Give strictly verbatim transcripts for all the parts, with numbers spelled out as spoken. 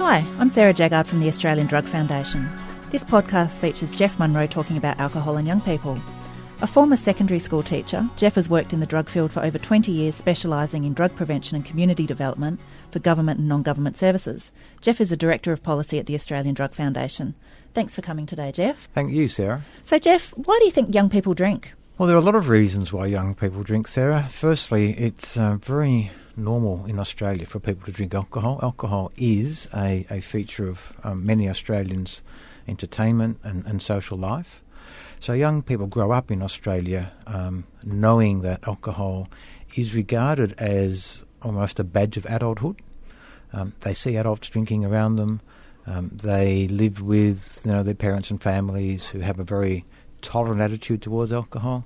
Hi, I'm Sarah Jaggard from the Australian Drug Foundation. This podcast features Jeff Munro talking about alcohol and young people. A former secondary school teacher, Jeff has worked in the drug field for over twenty years, specialising in drug prevention and community development for government and non-government services. Jeff is a Director of Policy at the Australian Drug Foundation. Thanks for coming today, Jeff. Thank you, Sarah. So, Jeff, why do you think young people drink? Well, there are a lot of reasons why young people drink, Sarah. Firstly, it's uh, very normal in Australia for people to drink alcohol. Alcohol is a, a feature of um, many Australians' entertainment and, and social life. So young people grow up in Australia um, knowing that alcohol is regarded as almost a badge of adulthood. Um, they see adults drinking around them. Um, they live with you know their parents and families who have a very tolerant attitude towards alcohol.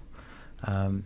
Um,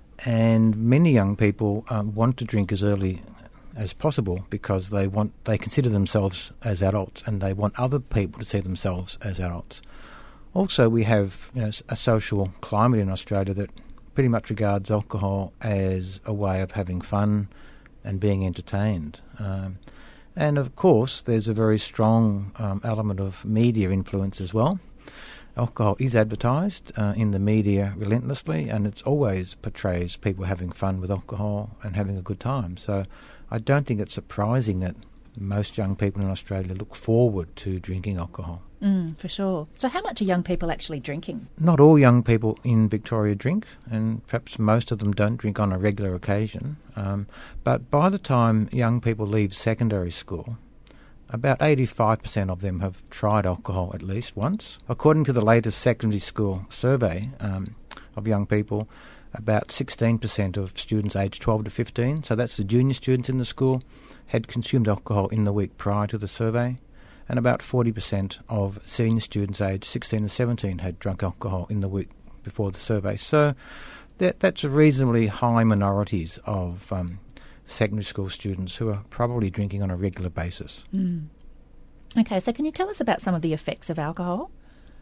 and many young people um, want to drink as early as possible because they want they consider themselves as adults and they want other people to see themselves as adults. Also, we have you know, a social climate in Australia that pretty much regards alcohol as a way of having fun and being entertained. Um, and of course, there's a very strong um, element of media influence as well. Alcohol is advertised uh, in the media relentlessly, and it always portrays people having fun with alcohol and having a good time. So I don't think it's surprising that most young people in Australia look forward to drinking alcohol. Mm, for sure. So how much are young people actually drinking? Not all young people in Victoria drink, and perhaps most of them don't drink on a regular occasion. Um, but by the time young people leave secondary school, about eighty-five percent of them have tried alcohol at least once. According to the latest secondary school survey um, of young people, about sixteen percent of students aged twelve to fifteen, so that's the junior students in the school, had consumed alcohol in the week prior to the survey. And about forty percent of senior students aged sixteen to seventeen had drunk alcohol in the week before the survey. So that, that's a reasonably high minorities of um, secondary school students who are probably drinking on a regular basis. Mm. Okay, so can you tell us about some of the effects of alcohol?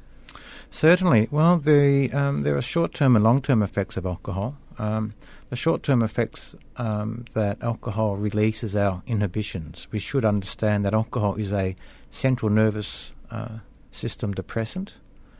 Certainly. Well, the, um, there are short-term and long-term effects of alcohol. Um, the short-term effects um, that alcohol releases our inhibitions. We should understand that alcohol is a central nervous uh, system depressant.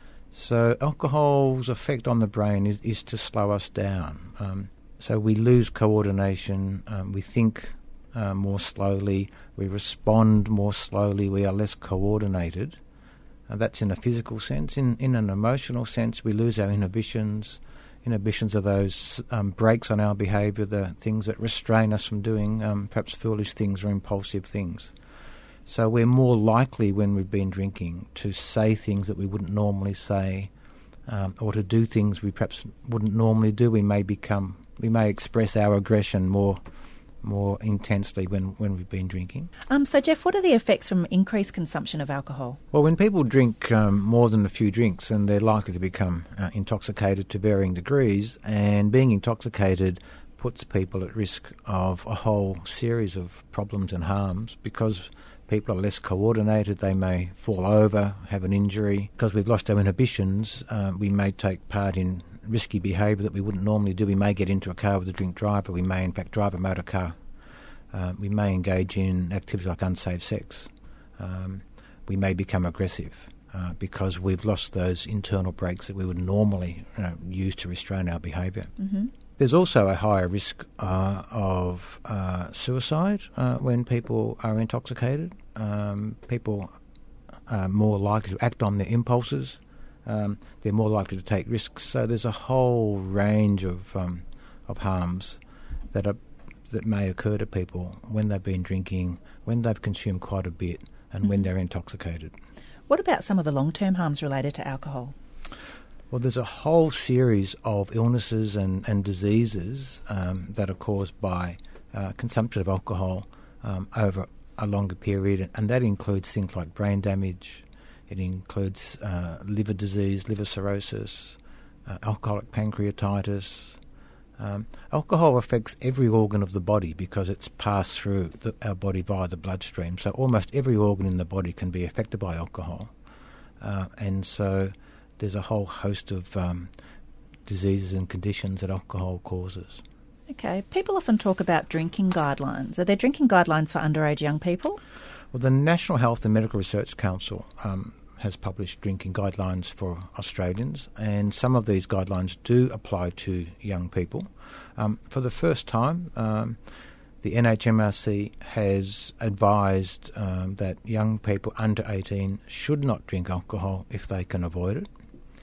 So alcohol's effect on the brain is, is to slow us down. Um, so we lose coordination, um, we think uh, more slowly, we respond more slowly, we are less coordinated. Uh, that's in a physical sense. In, in an emotional sense, we lose our inhibitions. Inhibitions are those um, brakes on our behaviour, the things that restrain us from doing um, perhaps foolish things or impulsive things. So we're more likely when we've been drinking to say things that we wouldn't normally say um, or to do things we perhaps wouldn't normally do. We may become, we may express our aggression more more intensely when, when we've been drinking. Um, so, Jeff, what are the effects from increased consumption of alcohol? Well, when people drink um, more than a few drinks, and they're likely to become uh, intoxicated to varying degrees, and being intoxicated puts people at risk of a whole series of problems and harms because people are less coordinated, they may fall over, have an injury. Because we've lost our inhibitions, uh, we may take part in risky behaviour that we wouldn't normally do. We may get into a car with a drink driver. We may, in fact, drive a motor car. Uh, we may engage in activities like unsafe sex. Um, we may become aggressive uh, because we've lost those internal brakes that we would normally you know, use to restrain our behaviour. Mm-hmm. There's also a higher risk uh, of uh, suicide uh, when people are intoxicated. Um, people are more likely to act on their impulses. Um, they're more likely to take risks. So there's a whole range of um, of harms that are that may occur to people when they've been drinking, when they've consumed quite a bit, and mm-hmm. when they're intoxicated. What about some of the long-term harms related to alcohol? Well, there's a whole series of illnesses and, and diseases um, that are caused by uh, consumption of alcohol um, over a longer period, and that includes things like brain damage. It includes uh, liver disease, liver cirrhosis, uh, alcoholic pancreatitis. Um, alcohol affects every organ of the body because it's passed through the, our body via the bloodstream. So almost every organ in the body can be affected by alcohol. Uh, and so there's a whole host of um, diseases and conditions that alcohol causes. Okay. People often talk about drinking guidelines. Are there drinking guidelines for underage young people? Well, the National Health and Medical Research Council um, has published drinking guidelines for Australians, and some of these guidelines do apply to young people. Um, for the first time, um, the N H M R C has advised um, that young people under eighteen should not drink alcohol if they can avoid it,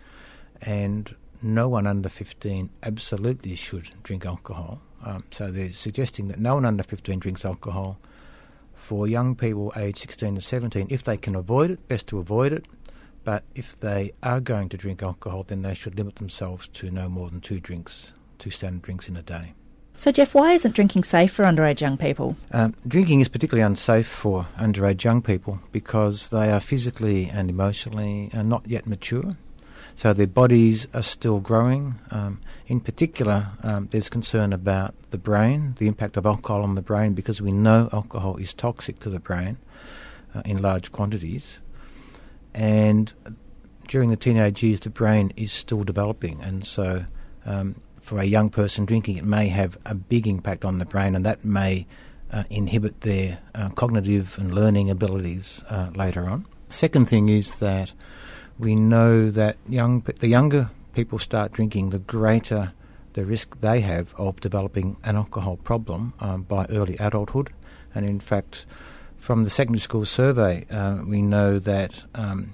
and no one under fifteen absolutely should drink alcohol. Um, so they're suggesting that no one under fifteen drinks alcohol. For young people aged sixteen to seventeen, if they can avoid it, best to avoid it. But if they are going to drink alcohol, then they should limit themselves to no more than two drinks, two standard drinks in a day. So, Jeff, why isn't drinking safe for underage young people? Um, drinking is particularly unsafe for underage young people because they are physically and emotionally uh, not yet mature. So their bodies are still growing. Um, in particular, um, there's concern about the brain, the impact of alcohol on the brain, because we know alcohol is toxic to the brain uh, in large quantities. And during the teenage years, the brain is still developing, and so um, for a young person drinking, it may have a big impact on the brain, and that may uh, inhibit their uh, cognitive and learning abilities uh, later on. Second thing is that we know that young the younger people start drinking, the greater the risk they have of developing an alcohol problem um, by early adulthood. And in fact, from the secondary school survey, uh, we know that um,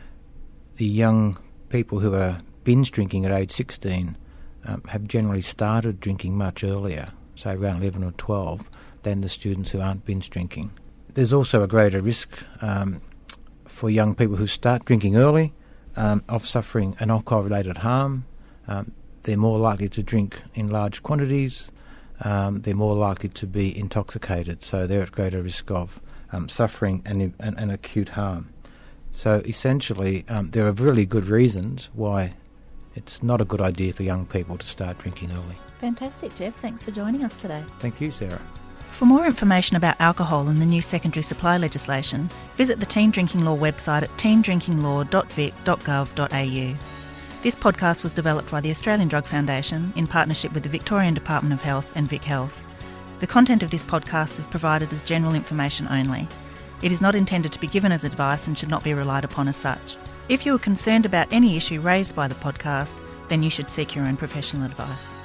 the young people who are binge drinking at age sixteen um, have generally started drinking much earlier, say around eleven or twelve, than the students who aren't binge drinking. There's also a greater risk um, for young people who start drinking early um, of suffering an alcohol-related harm. Um, they're more likely to drink in large quantities. Um, they're more likely to be intoxicated, so they're at greater risk of um, suffering an, an, an acute harm. So essentially, um, there are really good reasons why it's not a good idea for young people to start drinking early. Fantastic, Jeff. Thanks for joining us today. Thank you, Sarah. For more information about alcohol and the new secondary supply legislation, visit the Teen Drinking Law website at teen drinking law dot vic dot gov dot a u. This podcast was developed by the Australian Drug Foundation in partnership with the Victorian Department of Health and Vic Health. The content of this podcast is provided as general information only. It is not intended to be given as advice and should not be relied upon as such. If you are concerned about any issue raised by the podcast, then you should seek your own professional advice.